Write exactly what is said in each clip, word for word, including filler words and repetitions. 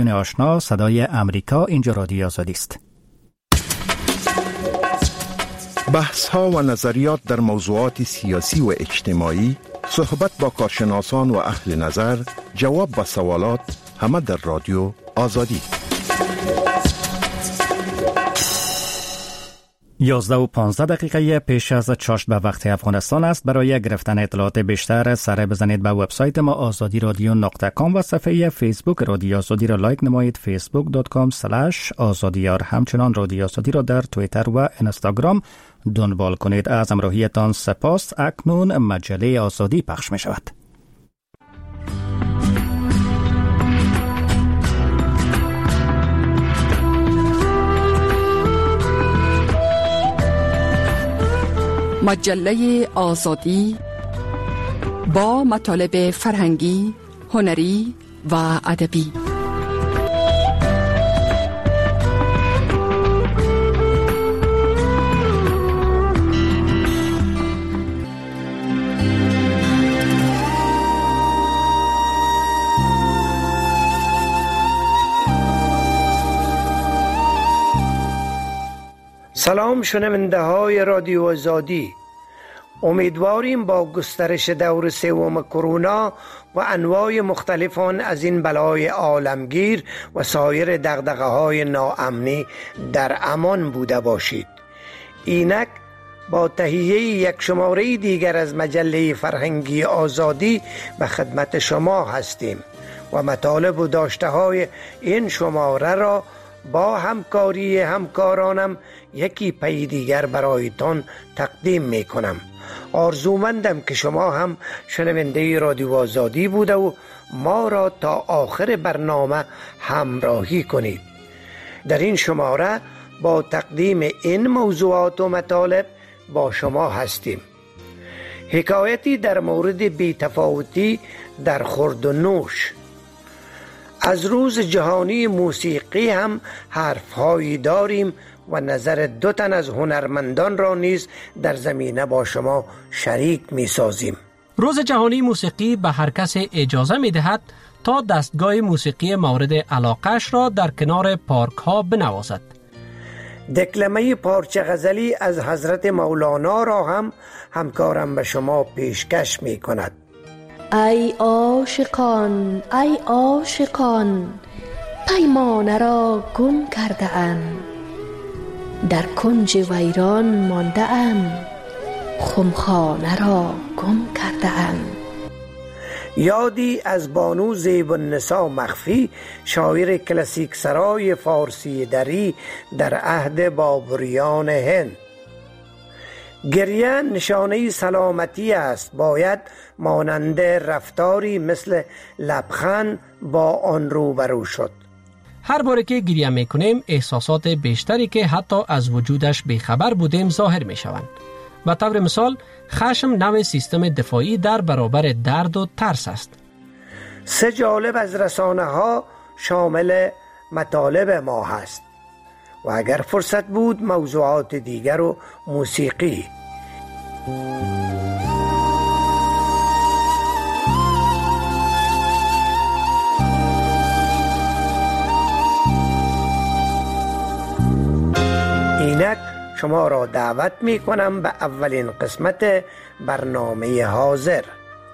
آشنا صدای امریکا، اینجا رادیو آزادی است. بحث ها و نظریات در موضوعات سیاسی و اجتماعی، صحبت با کارشناسان و اهل نظر، جواب به سوالات، همه در رادیو آزادی. یازده و پانزده دقیقه پیش از چاشت به وقت افغانستان است. برای گرفتن اطلاعات بیشتر سر بزنید به وبسایت ما آزادی رادیو نقطه کام و صفحه فیسبوک رادیو آزادی را لایک نمایید، فیسبوک دات کام اسلش آزادیار. همچنان رادیو آزادی را در توییتر و اینستاگرام دنبال کنید. از همراهیتان سپاس. اکنون مجله آزادی پخش می شود. مجله آزادی با مطالب فرهنگی، هنری و ادبی. سلام شنونده های رادیو آزادی. امیدواریم با گسترش دور سوم کرونا و انواع مختلفان از این بلای عالمگیر و سایر دغدغه های ناامنی در امان بوده باشید. اینک با تهیه یک شماره دیگر از مجله فرهنگی آزادی به خدمت شما هستیم و مطالب و داشته های این شماره را با همکاری همکارانم یکی پی دیگر برایتان تقدیم می کنم. آرزومندم که شما هم شنونده رادیو آزادی بوده و ما را تا آخر برنامه همراهی کنید. در این شماره با تقدیم این موضوعات و مطالب با شما هستیم. حکایتی در مورد بی‌تفاوتی در خورد و نوش. از روز جهانی موسیقی هم حرف‌هایی داریم و نظر دو تن از هنرمندان را نیز در زمینه با شما شریک می سازیم. روز جهانی موسیقی به هر کس اجازه می دهد تا دستگاه موسیقی مورد علاقش را در کنار پارک ها بنوازد. دکلمه پارچه غزلی از حضرت مولانا را هم همکارم به شما پیشکش می کند. ای عاشقان ای عاشقان، پیمانه را گم کرده ام، در کنج ویران مانده ام، خمخانه را گم کرده ام. یادی از بانو زیب النساء مخفی، شاعر کلاسیک سرای فارسی دری در عهد بابریان هند. گریه نشانه سلامتی است، باید مانند رفتاری مثل لبخند با آن روبرو شد. هر باره که گریه میکنیم احساسات بیشتری که حتی از وجودش بیخبر بودیم ظاهر میشوند. به طور مثال خشم نوع سیستم دفاعی در برابر درد و ترس است. سه جالب از رسانه ها شامل مطالب ما هست و اگر فرصت بود موضوعات دیگر و موسیقی. اینک شما را دعوت می کنم به اولین قسمت برنامه حاضر.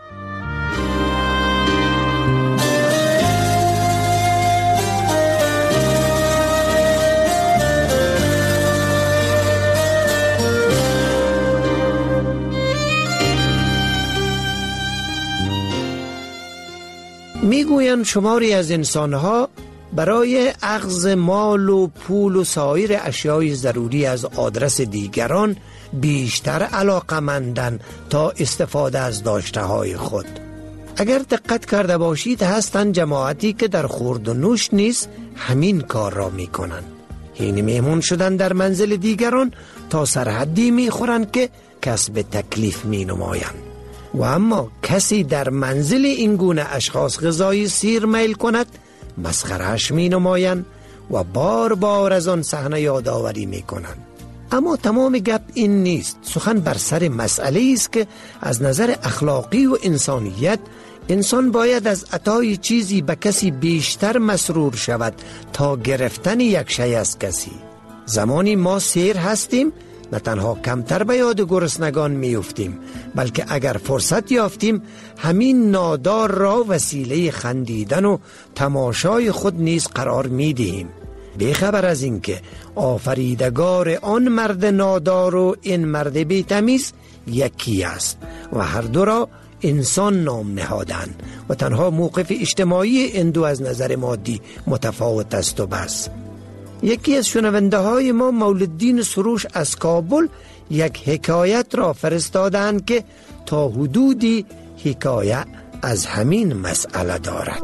میگویند شماری از انسانها برای اخذ مال و پول و سایر اشیای ضروری از آدرس دیگران بیشتر علاقمندند تا استفاده از داشته های خود. اگر دقت کرده باشید هستند جماعتی که در خورد و نوش نیز همین کار را می کنند. یعنی مهمون شدن در منزل دیگران تا سرحدی می خورند که کسب تکلیف می نمایند. و اما کسی در منزل این گونه اشخاص غذای سیر میل کند مسخره‌اش می نمایند و بار بار از آن صحنه یادآوری می کنند. اما تمام گپ این نیست. سخن بر سر مسئله است که از نظر اخلاقی و انسانیت انسان باید از عطای چیزی به کسی بیشتر مسرور شود تا گرفتن یک شی از کسی. زمانی ما سیر هستیم نه تنها کمتر به یاد گرسنگان می افتیم، بلکه اگر فرصت یافتیم همین نادار را وسیله خندیدن و تماشای خود نیز قرار می دهیم، بیخبر از اینکه آفریدگار آن مرد نادار و این مرد بی‌تمیز یکی است و هر دو را انسان نام نهادن و تنها موقف اجتماعی این دو از نظر مادی متفاوت است و بس. یکی از شنونده های ما مولدین سروش از کابل یک حکایت را فرستادند که تا حدودی حکایت از همین مسئله دارد.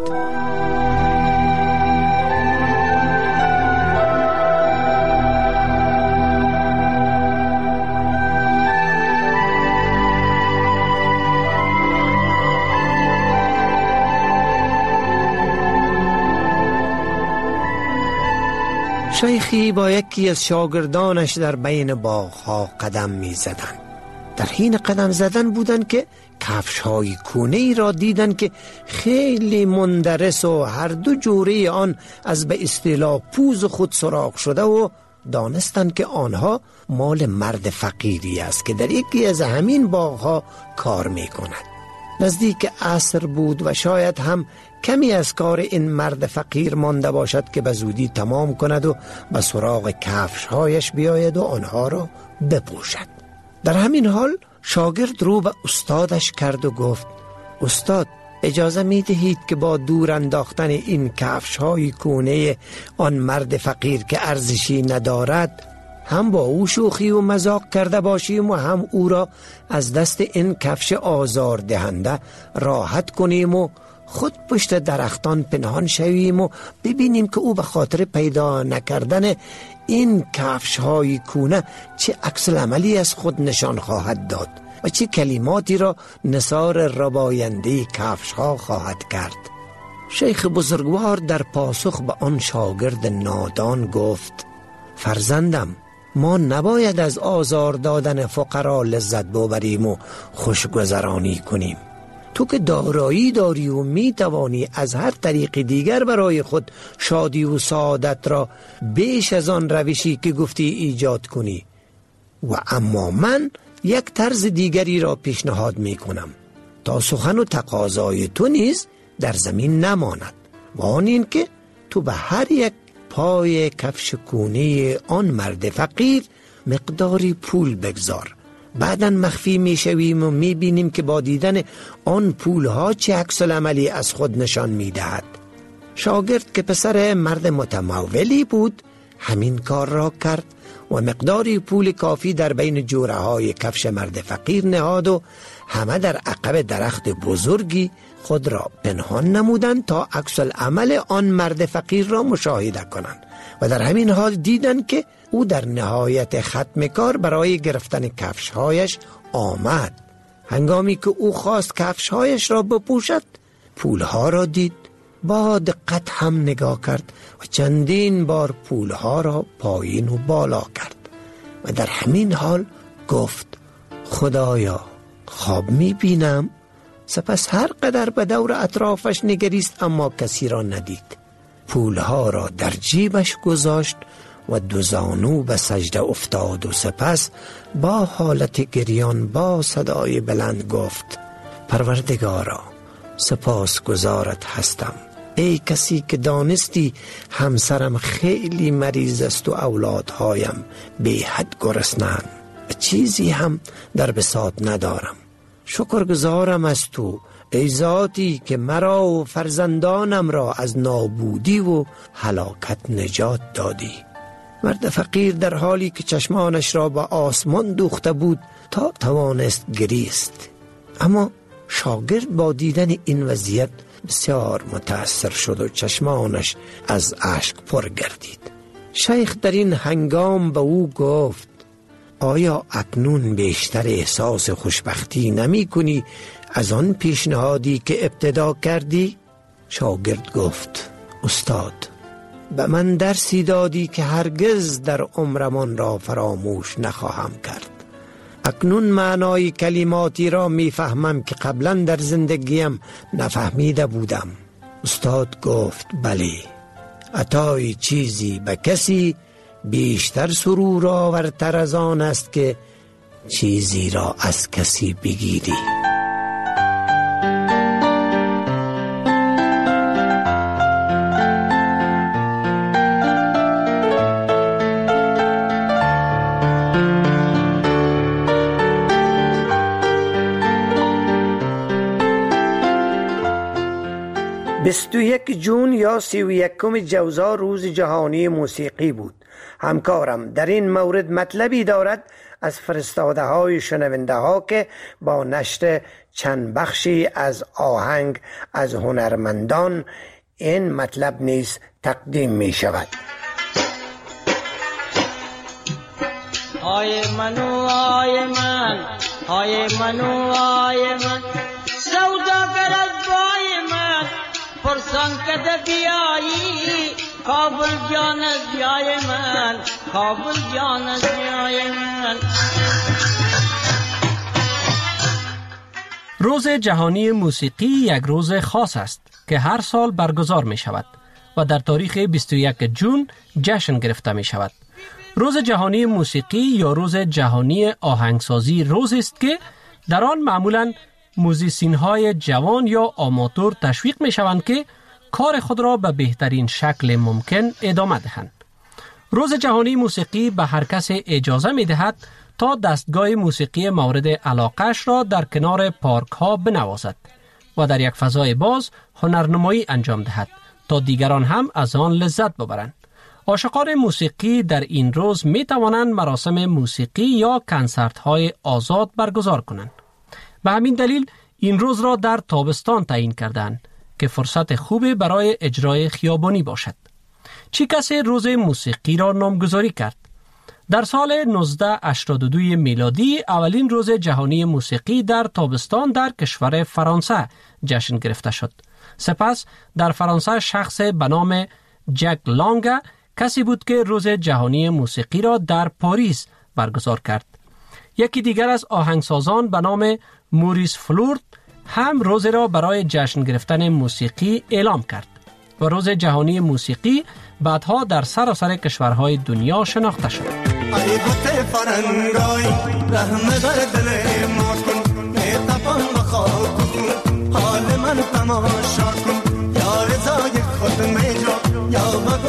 شیخی با یکی از شاگردانش در بین باغ‌ها قدم می زدن. در حین قدم زدن بودن که کفش‌های کونه‌ای را دیدن که خیلی مندرس و هر دو جوره آن از به اصطلاح پوز خود سراغ شده و دانستن که آنها مال مرد فقیری است که در یکی از همین باغ‌ها کار می کند. نزدیک عصر بود و شاید هم کمی از کار این مرد فقیر مانده باشد که به زودی تمام کند و به سراغ کفش‌هایش بیاید و آنها را بپوشد. در همین حال شاگرد رو به استادش کرد و گفت: استاد، اجازه می دهید که با دور انداختن این کفش‌های کونه آن مرد فقیر که ارزشی ندارد هم با او شوخی و مذاق کرده باشیم و هم او را از دست این کفش آزار دهنده راحت کنیم و خود پشت درختان پنهان شویم و ببینیم که او به خاطر پیدا نکردن این کفش های کونه چه عکس العملی از خود نشان خواهد داد و چه کلماتی را نثار رباینده کفش ها خواهد کرد. شیخ بزرگوار در پاسخ به آن شاگرد نادان گفت: فرزندم، ما نباید از آزار دادن فقرا لذت ببریم و خوشگذرانی کنیم. تو که دارایی داری و می توانی از هر طریق دیگر برای خود شادی و سعادت را بیش از آن روشی که گفتی ایجاد کنی. و اما من یک طرز دیگری را پیشنهاد می کنم تا سخن و تقاضای تو نیز در زمین نماند و آن این که تو به هر یک پای کفش کونه آن مرد فقیر مقداری پول بگذار. بعداً مخفی می شویم و می بینیم که با دیدن آن پول ها چه عکس العملی از خود نشان می دهد. شاگرد که پسر مرد متمولی بود همین کار را کرد و مقداری پول کافی در بین جوره های کفش مرد فقیر نهاد و همه در عقب درخت بزرگی خود را پنهان نمودند تا عکس العمل آن مرد فقیر را مشاهده کنند و در همین حال دیدند که او در نهایت ختم کار برای گرفتن کفشهایش آمد. هنگامی که او خواست کفشهایش را بپوشد پولها را دید، با دقت هم نگاه کرد و چندین بار پولها را پایین و بالا کرد و در همین حال گفت: خدایا، خواب می بینم؟ سپس هر قدر به دور اطرافش نگریست اما کسی را ندید. پولها را در جیبش گذاشت و دو زانو به سجده افتاد و سپس با حالت گریان با صدای بلند گفت: پروردگارا، سپاس گزارت هستم، ای کسی که دانستی همسرم خیلی مریض است و اولادهایم بی حد گرسنه‌اند و چیزی هم در بساط ندارم. شکرگزارم از تو ای ذاتی که مرا و فرزندانم را از نابودی و هلاکت نجات دادی. مرد فقیر در حالی که چشمانش را به آسمان دوخته بود تا توانست گریست، اما شاگرد با دیدن این وضعیت بسیار متاثر شد و چشمانش از اشک پر گردید. شیخ در این هنگام به او گفت: آیا اکنون بیشتر احساس خوشبختی نمی کنی از آن پیشنهادی که ابتدا کردی؟ شاگرد گفت: استاد، به من درسی دادی که هرگز در عمرمان را فراموش نخواهم کرد اکنون معنای کلماتی را میفهمم که قبلا در زندگیم نفهمیده بودم. استاد گفت بله، عطای چیزی به کسی بیشتر سرور آورتر از آن است که چیزی را از کسی بگیری. بیست و یک جون یا سی و یکم جوزا روز جهانی موسیقی بود. همکارم در این مورد مطلبی دارد از فرستاده های شنونده ها که با نشر چند بخشی از آهنگ از هنرمندان این مطلب نیز تقدیم می شود. آی منو آی من، آی منو آی من، سوداگر از بای من، پرسان کده بیایی، کابل جان از بیای من، کابل جان از بیای من. روز جهانی موسیقی یک روز خاص است که هر سال برگزار می شود و در تاریخ بیست و یک جون جشن گرفته می شود. روز جهانی موسیقی یا روز جهانی آهنگسازی روز است که در آن معمولاً موزیسین های جوان یا آماتور تشویق می شوند که کار خود را به بهترین شکل ممکن ادامه دهند. روز جهانی موسیقی به هر کس اجازه می دهد تا دستگاه موسیقی مورد علاقش را در کنار پارک ها بنوازد و در یک فضای باز هنرنمایی انجام دهد تا دیگران هم از آن لذت ببرند. عاشقان موسیقی در این روز می توانند مراسم موسیقی یا کنسرت های آزاد برگزار کنند. به همین دلیل این روز را در تابستان تعیین کردند که فرصت خوبی برای اجرای خیابانی باشد. چی کسی روز موسیقی را نامگذاری کرد؟ در سال نوزده هشتاد و دو میلادی اولین روز جهانی موسیقی در تابستان در کشور فرانسه جشن گرفته شد. سپس در فرانسه شخص به نام جک لانگ کسی بود که روز جهانی موسیقی را در پاریس برگزار کرد. یکی دیگر از آهنگسازان به نام موریس فلورت هم روز را برای جشن گرفتن موسیقی اعلام کرد و روز جهانی موسیقی بعدها در سراسر کشورهای دنیا شناخته شد. ای بت فرنگای رحم بر دل ما کن، نتپان بخواب کن، حال من تماشا کن، یا رضای خود میجا یا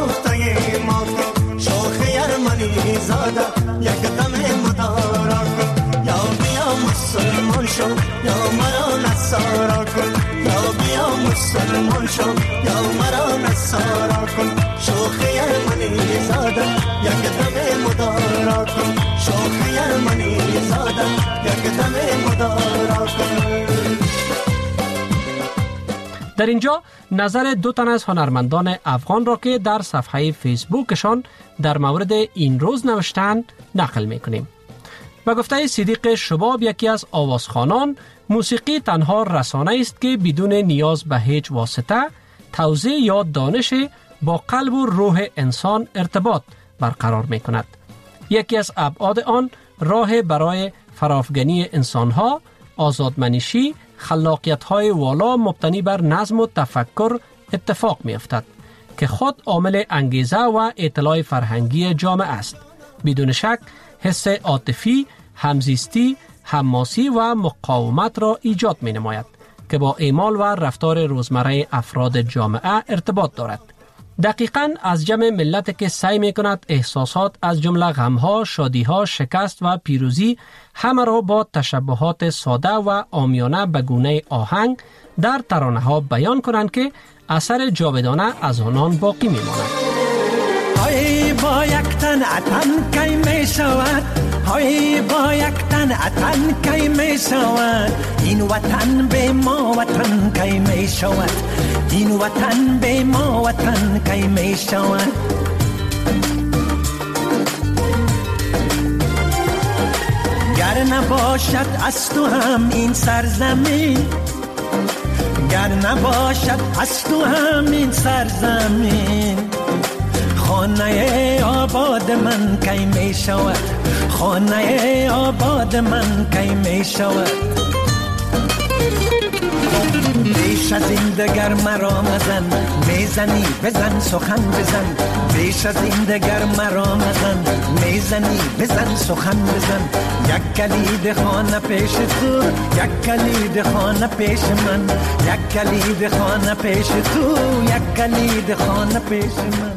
بگفته ما کن، شوخ یرمنی زاده یک دم مدارا کن، یا بیا مسلمان شو یا مرا نصارا کن، یا بیا مسلمان شو یا مرا نصارا کن، شوخ یرمنی زاده یک دم مدارا کن، شوخ یرمنی زاده یک دم مدارا کن. در اینجا نظر دو تن از هنرمندان افغان را که در صفحه فیسبوکشان در مورد این روز نوشتند نقل میکنیم. به گفته صدیق شباب، یکی از آوازخوانان، موسیقی تنها رسانه است که بدون نیاز به هیچ واسطه، توزیع یا دانش با قلب و روح انسان ارتباط برقرار می کند. یکی از ابعاد آن راه برای فرافگنی انسانها، آزادمنشی، خلاقیت‌های والا مبتنی بر نظم و تفکر اتفاق می‌افتد که خود عامل انگیزه و اطلاع فرهنگی جامعه است. بدون شک حس عاطفی، همزیستی، حماسی و مقاومت را ایجاد می‌نماید که با اعمال و رفتار روزمره افراد جامعه ارتباط دارد. دقیقاً از جمع ملت که سعی می‌کند احساسات از جمله غم‌ها، شادی‌ها، شکست و پیروزی همه را با تشبیهات ساده و عامیانه به گونه آهنگ در ترانه‌ها بیان کنند که اثر جاودانه از آنان باقی می‌ماند. های با یک تن اتن کی می شود، های با یک تن اتن کی می شود، این وطن به ما وطن کی می شود، این وطن به ما وطن کی می شود. گر نباشد از تو هم این سرزمین، گر نباشد از تو هم این سرزمین، خانه آباد من کی می شود، خانه آباد من کی می شود؟ بیش از این دگر مرا مزن، میزنی بزن سخن بزن. بیش از این دگر مرا مزن، میزنی بزن سخن بزن. یک کلید خانه پیش تو، یک کلید خانه پیش من. یک کلید خانه پیش تو، یک کلید خانه پیش من.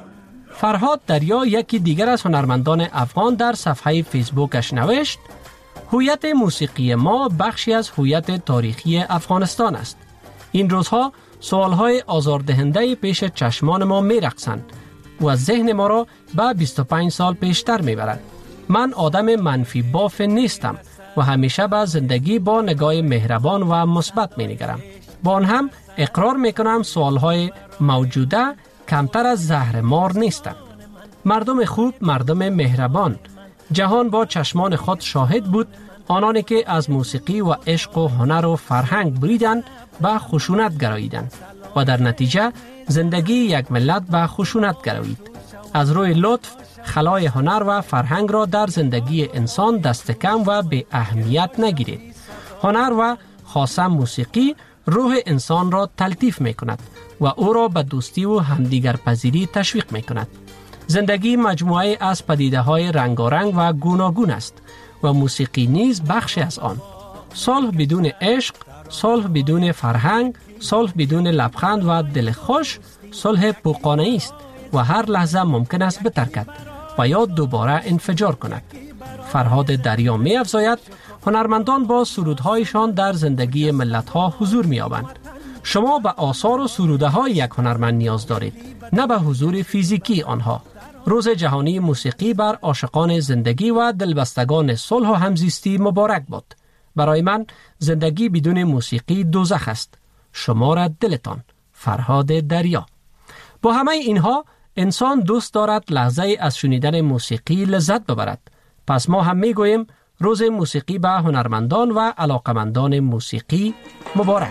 فرهاد دریا یکی دیگر از هنرمندان افغان در صفحه فیسبوکش نوشت: هویت موسیقی ما بخشی از هویت تاریخی افغانستان است. این روزها سوالهای آزاردهنده پیش چشمان ما می رقصند و ذهن ما را به بیست و پنج سال پیشتر می برند. من آدم منفی باف نیستم و همیشه به زندگی با نگاه مهربان و مثبت می نگرم. با آن هم اقرار می کنم سوالهای موجوده کمتر از زهر مار نیستند. مردم خوب، مردم مهربان. جهان با چشمان خود شاهد بود آنانی که از موسیقی و عشق و هنر و فرهنگ بریدند به خشونت گراییدند و در نتیجه زندگی یک ملت به خشونت گرایید. از روی لطف خلای هنر و فرهنگ را در زندگی انسان دست کم و به اهمیت نگیرید. هنر و خاصه موسیقی روح انسان را تلطیف می کند و او را به دوستی و همدیگر پذیری تشویق می کند. زندگی مجموعه از پدیده های رنگارنگ و گوناگون است و موسیقی نیز بخشی از آن. صلح بدون عشق، صلح بدون فرهنگ، صلح بدون لبخند و دل خوش، صلح پوقانه‌ای است و هر لحظه ممکن است بترکد و یا دوباره انفجار کند. فرهاد دریا می افزاید: هنرمندان با سرودهایشان در زندگی ملت‌ها حضور می‌یابند. شما به آثار و سروده های یک هنرمند نیاز دارید، نه به حضور فیزیکی آنها. روز جهانی موسیقی بر عاشقان زندگی و دلبستگان صلح و همزیستی مبارک باد. برای من زندگی بدون موسیقی دوزخ است. شما را دلتان. فرهاد دریا. با همه اینها انسان دوست دارد لحظه از شنیدن موسیقی لذت ببرد. پس ما هم میگوییم روز موسیقی به هنرمندان و علاقمندان موسیقی مبارک.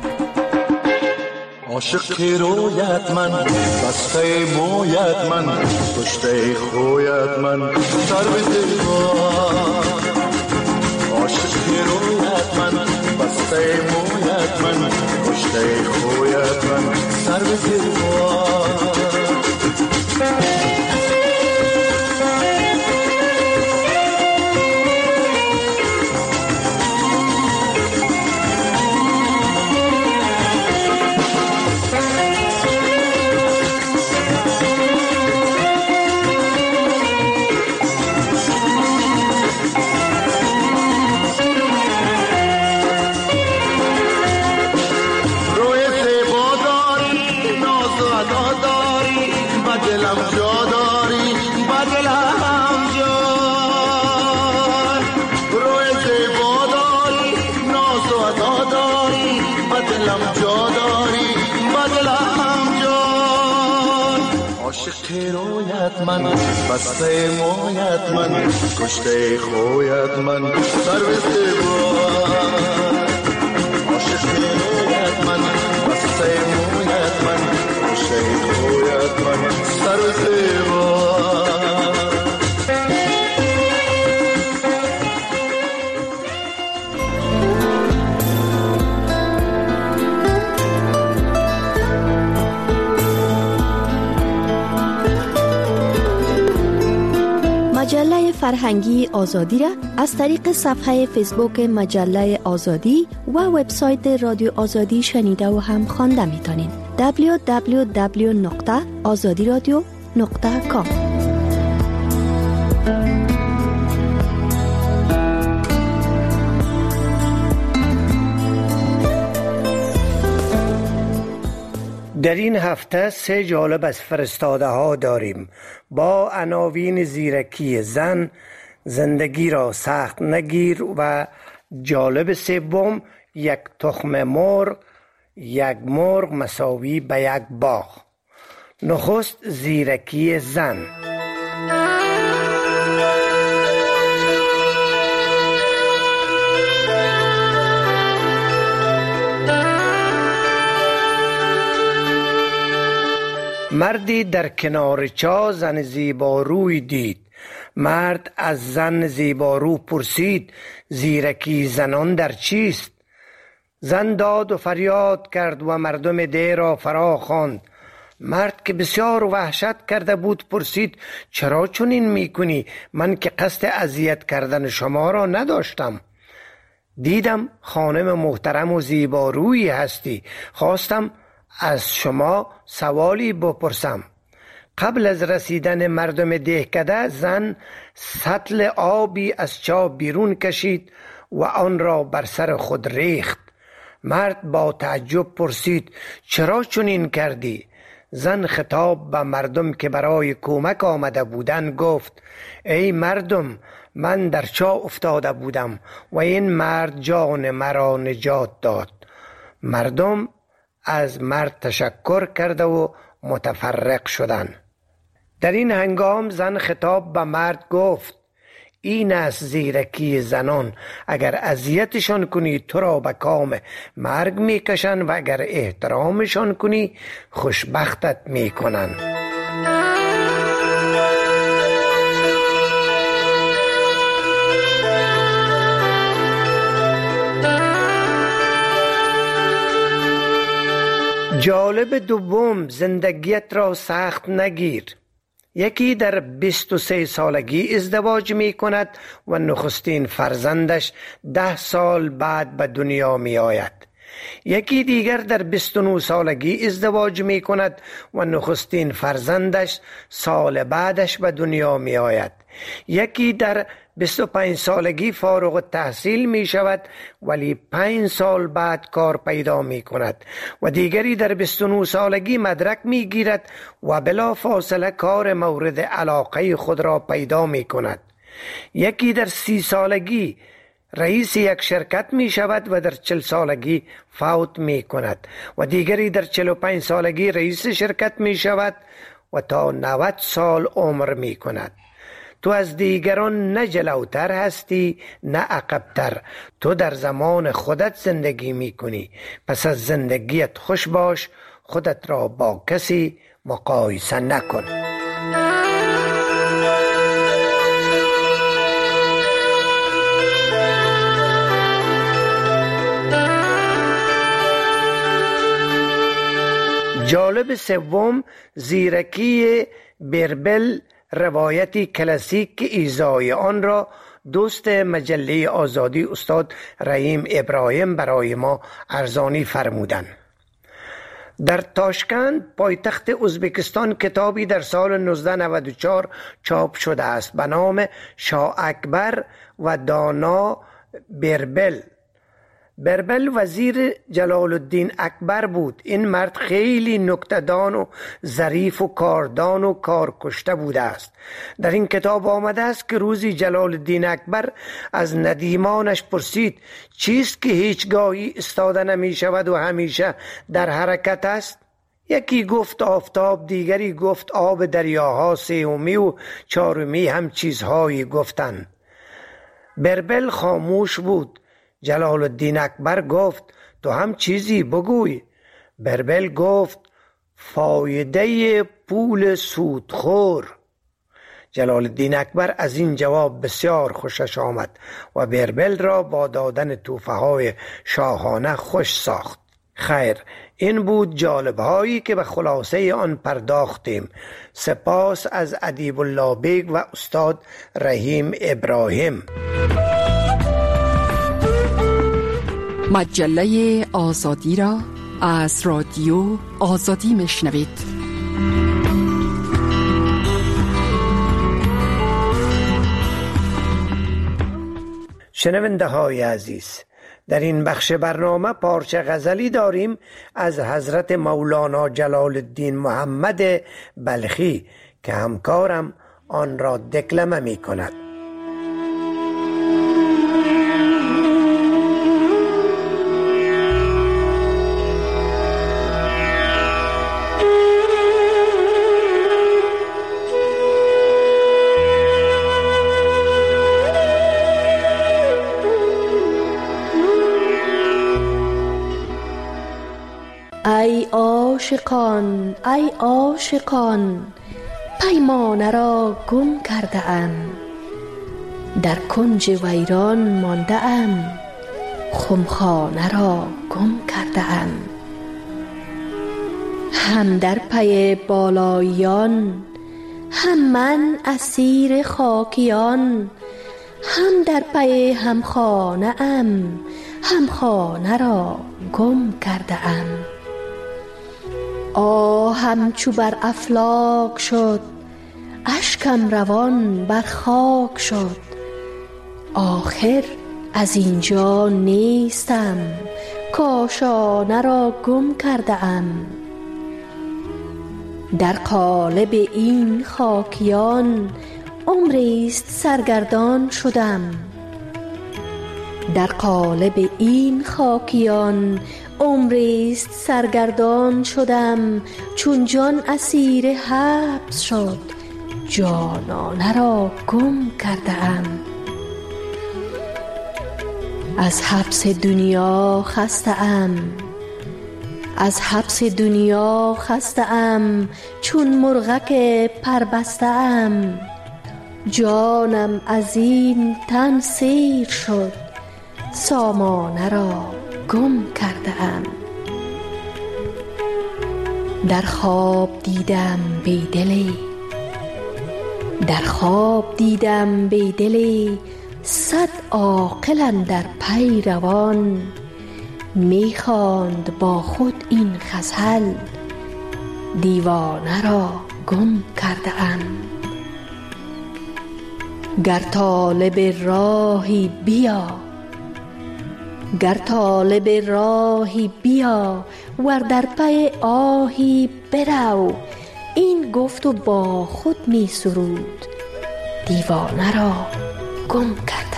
عاشق که رویت من، بسته مویت من، کشته خویت من، سر به دیوار. عاشق که رویت من، بسته مویت من، کشته خویت من، سر به دیوار. من بسته مویت من، کشته خویت من، سر به دیوار. عاشق رویت من، بسته مویت من، کشته خویت من، سر به دیوار. مجله فرهنگی آزادی را از طریق صفحه فیسبوک مجله آزادی و وبسایت رادیو آزادی شنیده و هم خوانده میتونین. دبلیو دبلیو دبلیو نقطه آزادی رادیو نقطه کام. در این هفته سه جالب از فرستاده ها داریم با عناوین زیرکی زن، زندگی را سخت نگیر و جالب سوم یک تخم مرغ، یک مرغ مساوی به یک باغ. نخست زیرکی زن. مردی در کنار چاه زن زیبا روی دید. مرد از زن زیبارو پرسید زیرکی زنان در چیست؟ زن داد و فریاد کرد و مردم ده را فرا خواند. مرد که بسیار وحشت کرده بود پرسید چرا چنین میکنی؟ من که قصد اذیت کردن شما را نداشتم. دیدم خانم محترم و زیبارویی هستی، خواستم از شما سوالی بپرسم. قبل از رسیدن مردم دهکده زن سطل آبی از چاه بیرون کشید و آن را بر سر خود ریخت. مرد با تعجب پرسید چرا چنین کردی؟ زن خطاب به مردم که برای کمک آمده بودند گفت ای مردم، من در چاه افتاده بودم و این مرد جان مرا نجات داد. مردم از مرد تشکر کرده و متفرق شدند. در این هنگام زن خطاب به مرد گفت این است زیرکی زنان، اگر اذیتشان کنی تو را به کام مرگ میکشن و اگر احترامشان کنی خوشبختت میکنن. جالب دوم، زندگیت را سخت نگیر. یکی در بیست و سه سالگی ازدواج می کند و نخستین فرزندش ده سال بعد به دنیا می آید. یکی دیگر در بیست و نه سالگی ازدواج می کند و نخستین فرزندش سال بعدش به دنیا می آید. یکی در بیست و پنج سالگی فارغ التحصیل می شود ولی پنج سال بعد کار پیدا می کند و دیگری در بیست و نه سالگی مدرک می گیرد و بلا فاصله کار مورد علاقه خود را پیدا می کند. یکی در سی سالگی رئیس یک شرکت می شود و در چل سالگی فوت می کند و دیگری در چل و پنج سالگی رئیس شرکت می شود و تا نود سال عمر می کند. تو از دیگران نه جلوتر هستی نه عقبتر. تو در زمان خودت زندگی می کنی، پس از زندگیت خوش باش، خودت را با کسی مقایسه نکن. جالب سوم، زیرکی بربل، روایتی کلاسیک که ایزای آن را دوست مجله آزادی استاد رحیم ابراهیم برای ما ارزانی فرمودند. در تاشکند پایتخت ازبکستان کتابی در سال نوزده نود و چهار چاپ شده است به نام شاه اکبر و دانا بربل. بربل وزیر جلال الدین اکبر بود. این مرد خیلی نکته‌دان و ظریف و کاردان و کارکشته بوده است. در این کتاب آمده است که روزی جلال الدین اکبر از ندیمانش پرسید چیست که هیچگاهی استاده نمی شود و همیشه در حرکت است؟ یکی گفت آفتاب، دیگری گفت آب دریاها، سومی و چهارمی هم چیزهایی گفتند. بربل خاموش بود. جلال الدین اکبر گفت تو هم چیزی بگوی. بربل گفت فایده پول سودخور. جلال الدین اکبر از این جواب بسیار خوشش آمد و بربل را با دادن توفه های شاهانه خوش ساخت. خیر، این بود جالب هایی که به خلاصه آن پرداختیم. سپاس از ادیب الله بیگ و استاد رحیم ابراهیم. مجله آزادی را از رادیو آزادی میشنوید. شنونده های عزیز، در این بخش برنامه پارچه غزلی داریم از حضرت مولانا جلال الدین محمد بلخی که همکارم آن را دکلمه می کند. ای عاشقان ای عاشقان پیمانه را گم کرده ام، در کنج ویران مانده ام، خمخانه را گم کرده ام. هم در پی بالاییان، هم من اسیر خاکیان، هم در پی همخانه ام، همخانه را گم کرده ام. آهم چو بر افلاک شد، اشکم روان بر خاک شد. آخر از اینجا نیستم، کاشانه را گم کرده ام. در قالب این خاکیان، عمریست سرگردان شدم. در قالب این خاکیان، عمریست سرگردان شدم. چون جان اسیر حبس شد، جانانه را گم کرده ام. از حبس دنیا خسته ام، از حبس دنیا خسته ام. چون مرغک پربسته ام، جانم از این تن سیر شد، سامانه را گم کرده ام. در خواب دیدم بیدلی، در خواب دیدم بیدلی. صد عاقل اندر پی روان، میخواند با خود این غزل، دیوانه را گم کرده ام. گر طالب راهی بیا، گر طالب راهی بیا، ور در پی آهی برو. این گفت و با خود می سرود، دیوانه را گم کرده.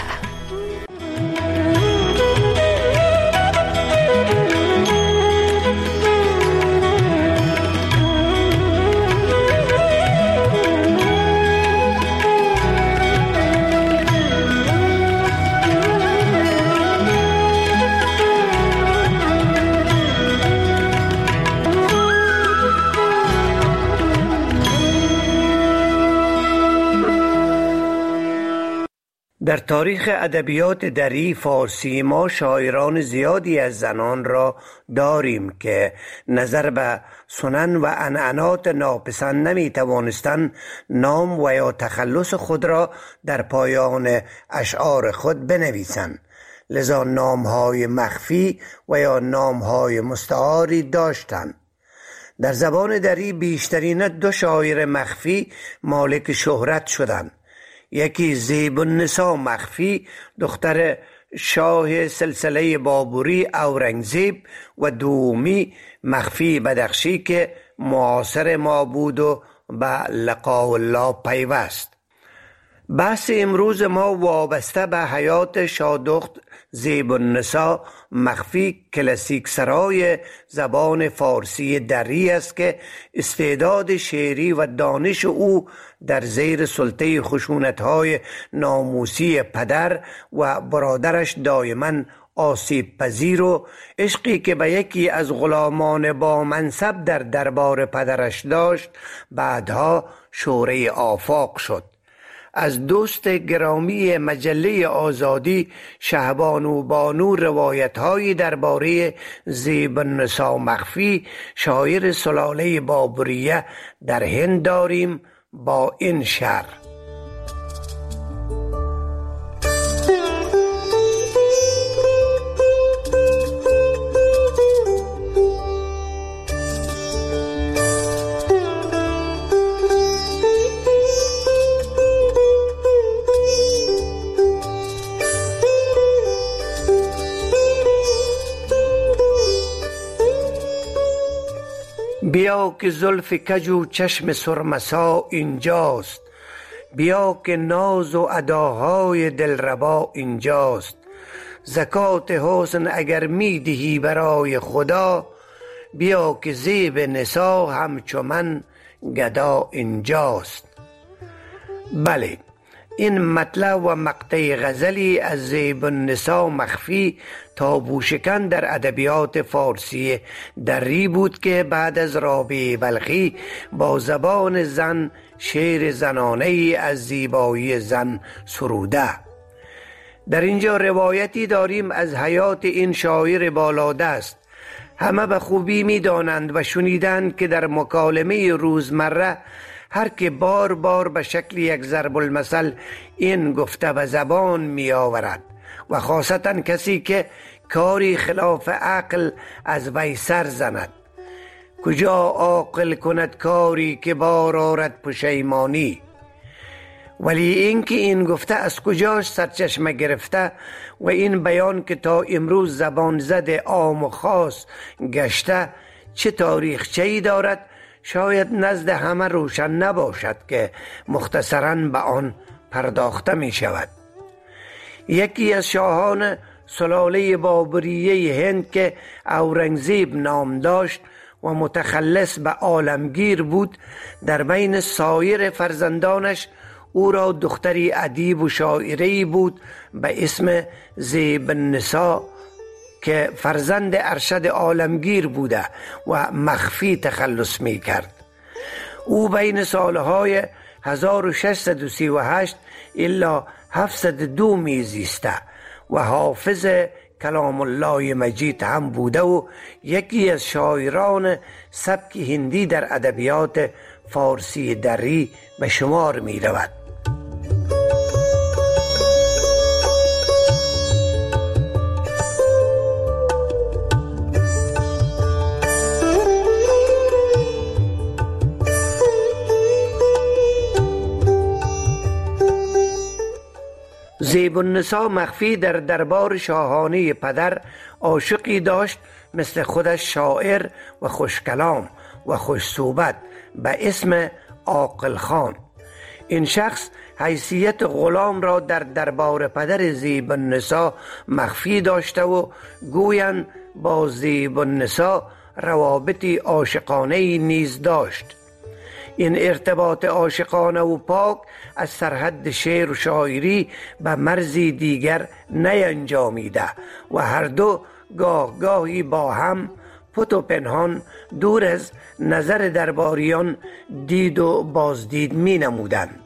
در تاریخ ادبیات دری فارسی ما شاعران زیادی از زنان را داریم که نظر به سنن و عنعنات ناپسند نمی توانستند نام و یا تخلص خود را در پایان اشعار خود بنویسند. لذا نامهای مخفی و یا نامهای مستعاری داشتند. در زبان دری بیشترین دو شاعر مخفی مالک شهرت شدند. یکی زیب النساء مخفی، دختر شاه سلسله بابوری اورنگزیب، و دومی مخفی بدخشی که معاصر ما بود و به لقاء الله پیوست. بحث امروز ما وابسته به حیات شادخت زیب النساء مخفی کلاسیک سرای زبان فارسی دری است که استعداد شعری و دانش او در زیر سلطه خشونت‌های ناموسی پدر و برادرش دائما آسیب پذیر و عشقی که به یکی از غلامان با منصب در دربار پدرش داشت بعدها شهره آفاق شد. از دوست گرامی مجله آزادی شهبانو بانو روایت‌هایی درباره زیب النساء مخفی شاعر سلاله بابوریه در هند داریم با این شعر: بیا که زلف کج و چشم سرمسا اینجاست، بیا که ناز و اداهای دلربا اینجاست. زکات حسن اگر می دهی برای خدا، بیا که زیب نسا همچو من گدا اینجاست. بله، این مطلب و مقطع غزلی از زیب النساء مخفی تابوشکن در ادبیات فارسی دری بود که بعد از رابعه بلخی با زبان زن شعر زنانه‌ای از زیبایی زن سروده. در اینجا روایتی داریم از حیات این شاعر بالادست. همه به خوبی می دانند و شنیدند که در مکالمه روزمره هر که بار بار به شکل یک ضرب المثل این گفته به زبان می آورد و خاصتا کسی که کاری خلاف عقل از وی سر زند. کجا عاقل کند کاری که بار آرد پشیمانی. ولی این که این گفته از کجاش سرچشمه گرفته و این بیان که تا امروز زبان زده عام و خاص گشته چه تاریخچه‌ای دارد شاید نزد همه روشن نباشد که مختصراً به آن پرداخته می شود. یکی از شاهان سلاله بابریه هند که اورنگزیب نام داشت و متخلص به عالمگیر بود، در بین سایر فرزندانش او را دختری ادیب و شاعری بود به اسم زیب النساء که فرزند ارشد عالمگیر بوده و مخفی تخلص می کرد. او بین سالهای هزار و ششصد و سی و هشت الا هفتصد و دو می زیسته و حافظ کلام الله مجید هم بوده و یکی از شاعران سبک هندی در ادبیات فارسی دری به شمار می رود. زیب النساء مخفی در دربار شاهانه پدر عاشقی داشت مثل خودش شاعر و خوشکلام و خوش صحبت به اسم عاقل خان. این شخص حیثیت غلام را در دربار پدر زیب النساء مخفی داشته و گویند با زیب النساء روابطی عاشقانه نیز داشت. این ارتباط عاشقانه و پاک از سرحد شعر و شاعری به مرزی دیگر نینجامیده و هر دو گاه گاهی با هم پت و پنهان دور از نظر درباریان دید و بازدید می نمودند.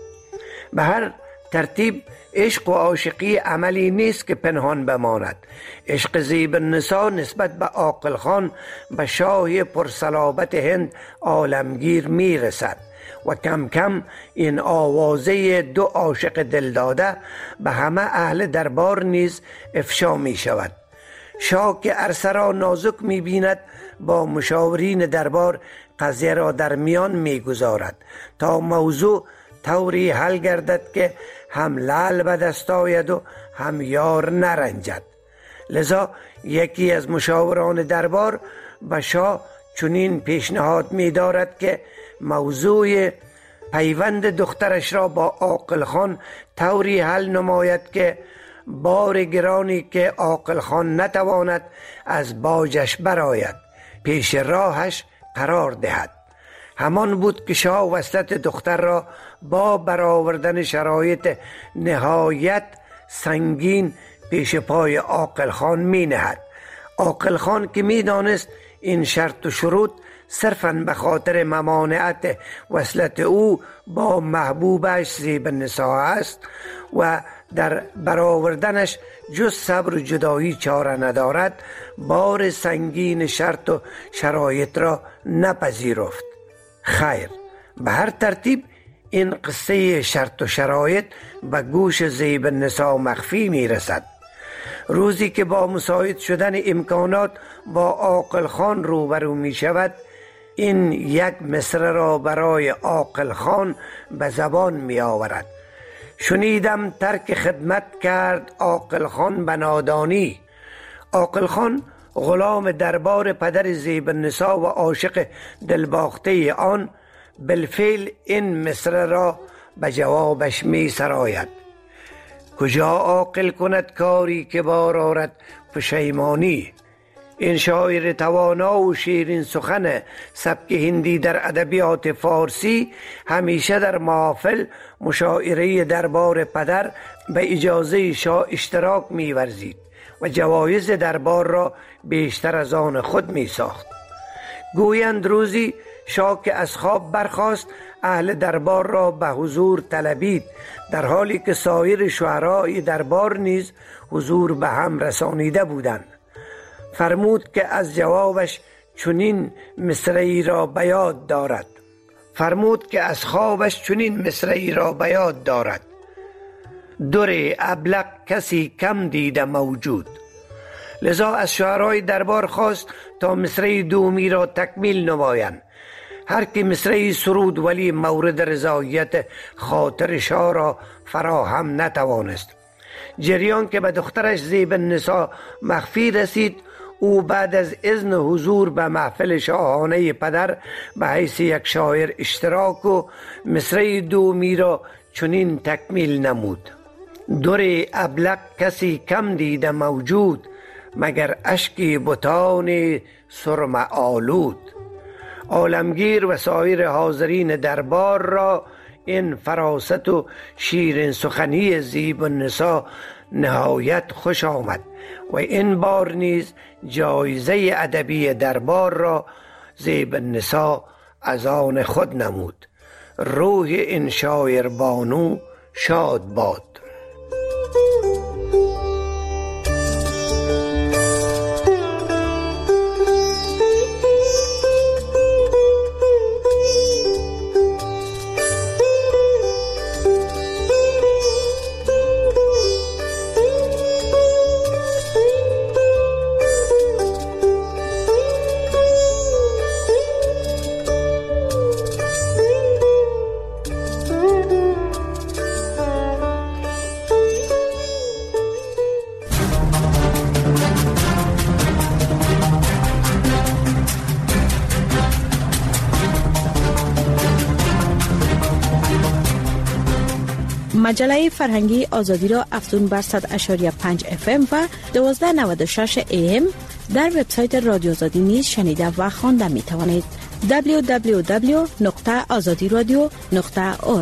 به هر ترتیب عشق و عاشقی عملی نیست که پنهان بماند. عشق زیب النساء نسبت به عاقل خان به شاه پرصلابت هند عالمگیر می رسد و کم کم این آوازه دو عاشق دلداده به همه اهل دربار نیز افشا می شود. شاه که عرصه را نازک می بیند با مشاورین دربار قضیه را در میان می گذارد تا موضوع طوری حل گردد که هم لعل به دست آید و هم یار نرنجد. لذا یکی از مشاوران دربار به شاه چنین پیشنهاد می دارد که موضوع پیوند دخترش را با عاقل خان طوری حل نماید که بار گرانی که عاقل خان نتواند از باجش برآید پیش راهش قرار دهد. همان بود که شاه وصلت دختر را با برآوردن شرایط نهایت سنگین پیش پای عاقل خان می نهد. عاقل خان که می دانست این شرط و شروط صرفاً به خاطر ممانعت وصلت او با محبوبش زیب النساء است و در برآوردنش جز صبر و جدایی چاره ندارد، بار سنگین شرط و شرایط را نپذیرفت. خیر، به هر ترتیب این قصه شرط و شرایط به گوش زیب النساء مخفی می رسد. روزی که با مساعد شدن امکانات با عاقل خان روبرو می شود، این یک مصرع را برای عاقل خان به زبان می آورد. شنیدم ترک خدمت کرد عاقل خان به نادانی. عاقل خان غلام دربار پدر زیب النساء و عاشق دلباخته آن بالفعل این مصرع را به جوابش می سراید: کجا عاقل کند کاری که بار آرد پشیمانی. این شاعر توانا و شیرین سخن سبک هندی در ادبیات فارسی همیشه در محافل مشاعره دربار پدر به اجازه شاه اشتراک می ورزید و جوایز دربار را بیشتر از آن خود می ساخت. گویند روزی شاه که از خواب برخاست اهل دربار را به حضور طلبید، در حالی که سایر شعرای دربار نیز حضور به هم رسانیده بودند. فرمود که از جوابش چنین مصرعی را بیاد دارد فرمود که از خوابش چنین مصرعی را بیاد دارد در ابلق کسی کم دیده موجود. لذا از شعرای دربار خواست تا مصرعی دومی را تکمیل نمایند. هر کی مصرعی سرود ولی مورد رضایت خاطر شاه را فراهم نتوانست. جریان که به دخترش زیب النساء مخفی رسید، او بعد از اذن حضور به محفل شاهانه پدر به حیث یک شاعر اشتراک و مصرع دومی را چنین تکمیل نمود: در ابلق کسی کم دیده موجود، مگر اشکی بتان سرم آلود. عالمگیر و سایر حاضرین دربار را این فراست و شیرین سخنی زیب النساء نهایت خوش آمد و این بار نیز جایزه ادبی دربار را زیب النساء از آن خود نمود. روح این شاعر بانو شاد باد. مجله فرهنگی آزادی را افزون بر صد اشاری پنج اف ام و دوازده نود و شش ای ام در وبسایت رادیو آزادی نیز شنیده و خوانده می توانید. دبلیو دبلیو دبلیو نقطه آزادی رادیو نقطه اورگ.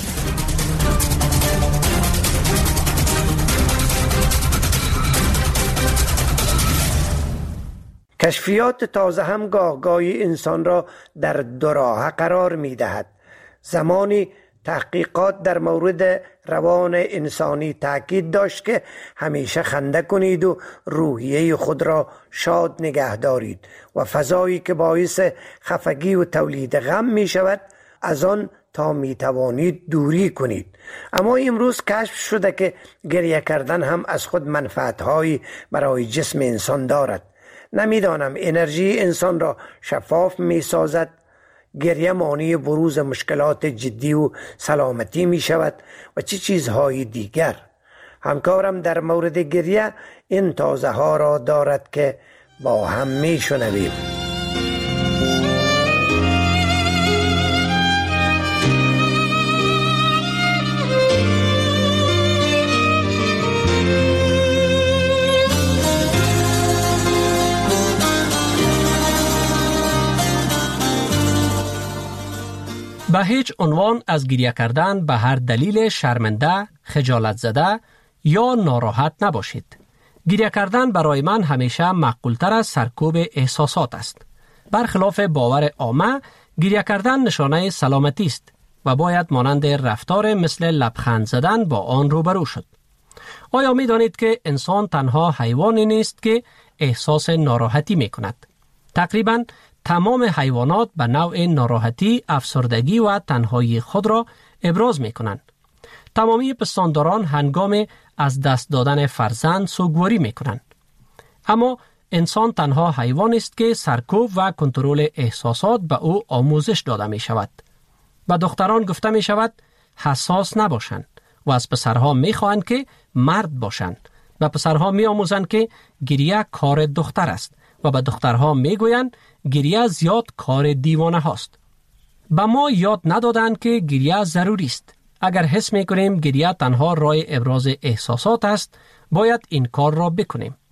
کشفیات تازه هم گاه گاهی انسان را در دو راه قرار می دهد. زمانی تحقیقات در مورد روان انسانی تاکید داشت که همیشه خنده کنید و روحیه خود را شاد نگه دارید و فضایی که باعث خفگی و تولید غم می شود از آن تا می توانید دوری کنید. اما امروز کشف شده که گریه کردن هم از خود منفعت‌هایی برای جسم انسان دارد. نمیدانم انرژی انسان را شفاف می سازد، گریه مانع بروز مشکلات جدی و سلامتی می شود و چه چیزهای دیگر. همکارم در مورد گریه این تازه ها را دارد که با هم می شنویم. به هیچ عنوان از گریه کردن به هر دلیل شرمنده، خجالت زده یا ناراحت نباشید. گریه کردن برای من همیشه معقولتر از سرکوب احساسات است. برخلاف باور عامه، گریه کردن نشانه سلامتی است و باید مانند رفتار مثل لبخند زدن با آن روبرو شد. آیا می دانید که انسان تنها حیوانی نیست که احساس ناراحتی می کند؟ تقریباً تمام حیوانات به نوع ناراحتی، افسردگی و تنهایی خود را ابراز می کنند. تمامی پستانداران هنگام از دست دادن فرزند سوگواری می کنند. اما انسان تنها حیوان است که سرکوب و کنترل احساسات به او آموزش داده می شود. به دختران گفته می شود حساس نباشند و از پسرها می خواهند که مرد باشند. و پسرها می آموزند که گریه کار دختر است و به دخترها می گویند گریه زیاد کار دیوانه هاست. به ما یاد ندادند که گریه ضروری است. اگر حس می کنیم گریه تنها راه ابراز احساسات است، باید این کار را بکنیم.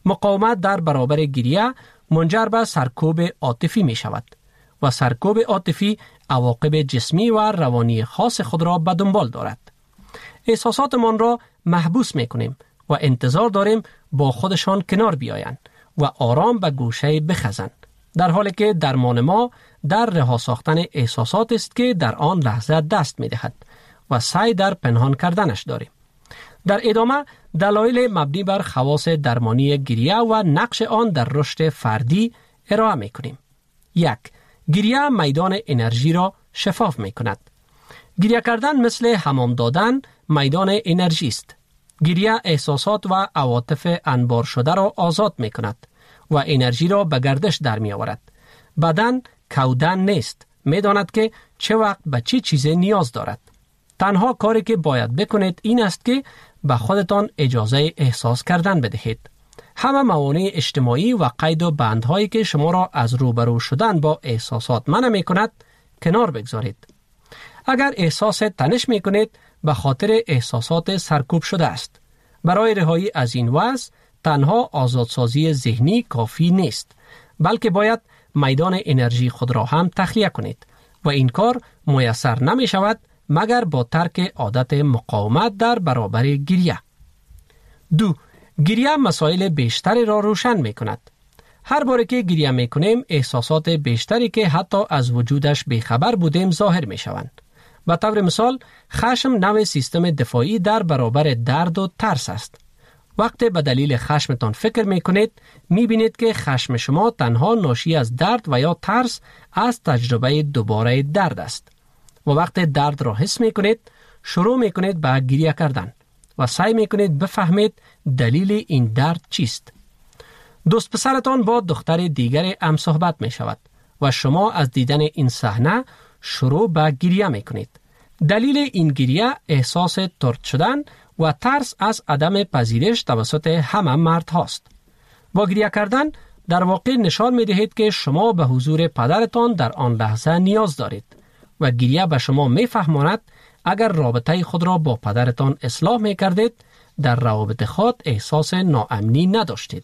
مقاومت در برابر گریه منجر به سرکوب عاطفی می شود و سرکوب عاطفی عواقب جسمی و روانی خاص خود را به دنبال دارد. احساساتمان را محبوس می کنیم و انتظار داریم با خودشان کنار بیایند و آرام به گوشه بخزند، در حالی که درمان ما در رها ساختن احساسات است که در آن لحظه دست می دهد و سعی در پنهان کردنش داریم. در ادامه دلایل مبنی بر خواص درمانی گریه و نقش آن در رشد فردی ارائه می کنیم. یک، گریه میدان انرژی را شفاف می کند. گریه کردن مثل حمام دادن میدان انرژی است. گریه احساسات و عواطف انبار شده را آزاد می کند و انرژی را به گردش در می آورد. بدن کودن نیست، می داند که چه وقت به چه چیزی نیاز دارد. تنها کاری که باید بکنید این است که به خودتان اجازه احساس کردن بدهید. همه موانع اجتماعی و قید و بندهایی که شما را از روبرو شدن با احساسات منع می کند کنار بگذارید. اگر احساس تنش می کنید به خاطر احساسات سرکوب شده است. برای رهایی از این وضع تنها آزادسازی ذهنی کافی نیست، بلکه باید میدان انرژی خود را هم تخلیه کنید و این کار میسر نمی شود مگر با ترک عادت مقاومت در برابر گریه. دو، گریه مسائل بیشتری را روشن می کند. هر بار که گریه می کنیم احساسات بیشتری که حتی از وجودش بیخبر بودیم ظاهر می شوند. به طور مثال خشم نوع سیستم دفاعی در برابر درد و ترس است. وقتی به دلیل خشمتان فکر می کنید می بینید که خشم شما تنها ناشی از درد و یا ترس از تجربه دوباره درد است. و وقتی درد را حس می کنید شروع می کنید به گریه کردن و سعی می کنید بفهمید دلیل این درد چیست. دوست پسرتان با دختر دیگری هم صحبت می شود و شما از دیدن این صحنه شروع به گریه می کنید. دلیل این گریه احساس ترد شدن و ترس از عدم پذیرش توسط همه مرد هاست. با گریه کردن در واقع نشان می دهید که شما به حضور پدرتان در آن لحظه نیاز دارید و گریه به شما می فهماند اگر رابطه خود را با پدرتان اصلاح می کردید در روابط خود احساس ناامنی نداشتید.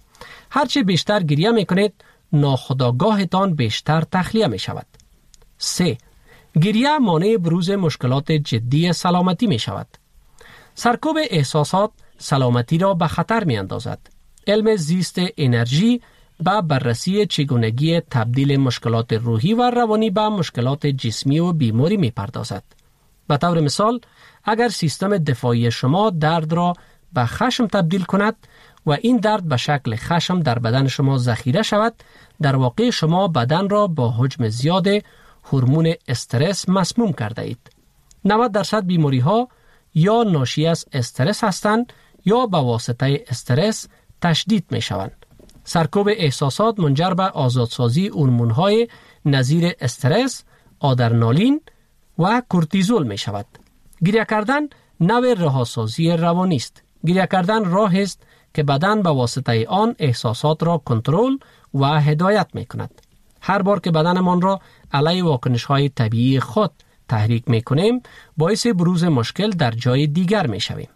هرچی بیشتر گریه می کنید ناخودآگاهتان بیشتر تخلیه می شود. سه، گریه مانع بروز مشکلات جدی سلامتی می شود. سرکوب احساسات سلامتی را به خطر می اندازد. علم زیست انرژی با بررسی چگونگی تبدیل مشکلات روحی و روانی به مشکلات جسمی و بیماری می پردازد. به طور مثال اگر سیستم دفاعی شما درد را به خشم تبدیل کند و این درد به شکل خشم در بدن شما ذخیره شود، در واقع شما بدن را با حجم زیاد هورمون استرس مسموم کرده اید. نود درصد بیماری ها یا ناشی از استرس هستند یا به واسطه استرس تشدید می شوند. سرکوب احساسات منجر به آزادسازی هورمون های نظیر استرس، آدرنالین و کورتیزول می شود. گریه کردن نوع رهاسازی روانی است. گریه کردن راه است که بدن به واسطه آن احساسات را کنترل و هدایت می کند. هر بار که بدنمان را علیه واکنش های طبیعی خود تحریک می کنیم باعث بروز مشکل در جای دیگر می شویم.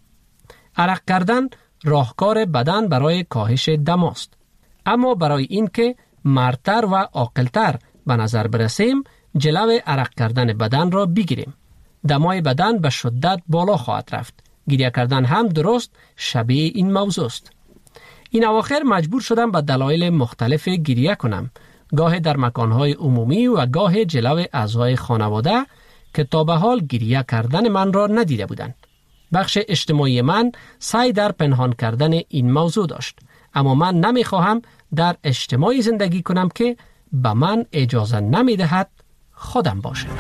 عرق کردن راهکار بدن برای کاهش دم است. اما برای این که مردتر و عاقلتر به نظر برسیم جلو عرق کردن بدن را بگیریم. دمای بدن به شدت بالا خواهد رفت. گریه کردن هم درست شبیه این موضوع است. این اواخر مجبور شدم به دلایل مختلف گریه کنم، گاه در مکانهای عمومی و گاه جلو اعضای خانواده که تا به حال گریه کردن من را ندیده بودند. بخش اجتماعی من سعی در پنهان کردن این موضوع داشت، اما من نمیخواهم در اجتماعی زندگی کنم که به من اجازه نمیدهد خودم باشم.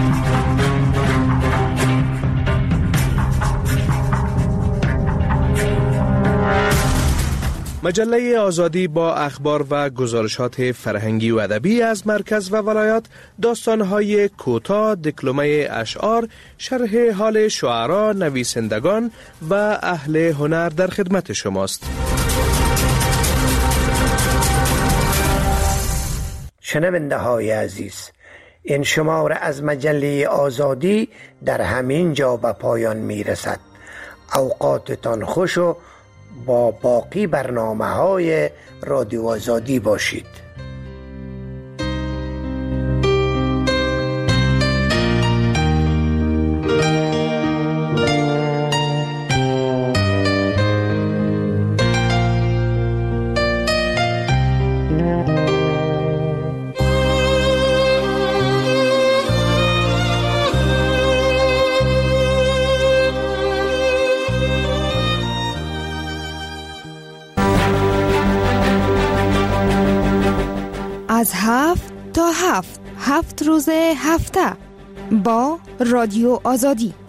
مجله آزادی با اخبار و گزارشات فرهنگی و ادبی از مرکز و ولایات، داستان‌های کوتاه، دکلمه اشعار، شرح حال شعرا، نویسندگان و اهل هنر در خدمت شماست. شنونده های عزیز، این شماره از مجله آزادی در همین جا به پایان می رسد. اوقاتتان خوش و با باقی برنامه های رادیو آزادی باشید. از هفت تا هفت هفت روز هفته با رادیو آزادی